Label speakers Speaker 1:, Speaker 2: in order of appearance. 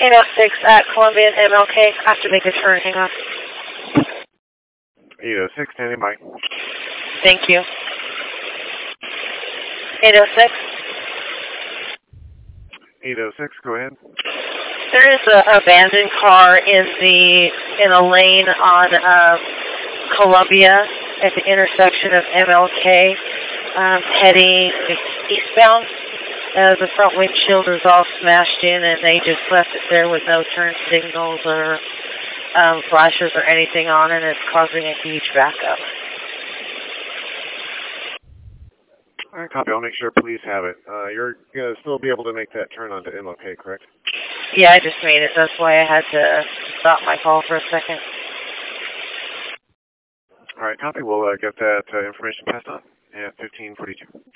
Speaker 1: 806 at Columbia and MLK. I have to make a turn. Hang on.
Speaker 2: 806, standing by.
Speaker 1: Thank you. 806.
Speaker 2: 806, go ahead.
Speaker 1: There is an abandoned car in a lane on Columbia at the intersection of MLK, heading eastbound. The front windshield is all smashed in, and they just left it there with no turn signals or flashers or anything on, and it's causing a huge backup.
Speaker 2: All right, copy. I'll make sure police have it. You're going to still be able to make that turn onto MLK, correct?
Speaker 1: Yeah, I just made it. That's why I had to stop my call for a second.
Speaker 2: All right, copy. We'll get that information passed on at 1542.